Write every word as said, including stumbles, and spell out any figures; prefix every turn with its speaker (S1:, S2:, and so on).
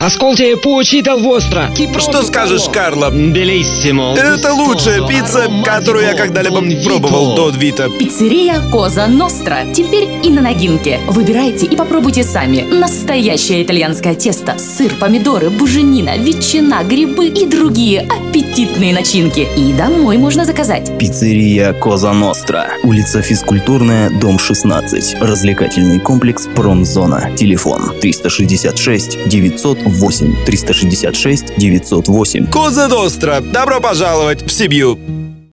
S1: Ascolti, Pucci dal vostro.
S2: Что скажешь, Карло?
S1: Белиссимо.
S2: Это лучшая пицца, которую я когда-либо пробовал до Вита.
S3: Пиццерия Коза Ностра. Теперь и на новинке. Выбирайте и попробуйте сами. Настоящее итальянское тесто, сыр, помидоры, буженина, ветчина, грибы и другие аппетитные начинки. И домой можно заказать.
S4: Пиццерия Коза Ностра. Улица Физкультурная, дом шестнадцать. Развлекательный комплекс Промзона. Телефон триста шестьдесят шесть девятьсот восемь. триста шестьдесят шесть девятьсот восемь.
S2: Коза Ностра. Добро пожаловать в Сибью.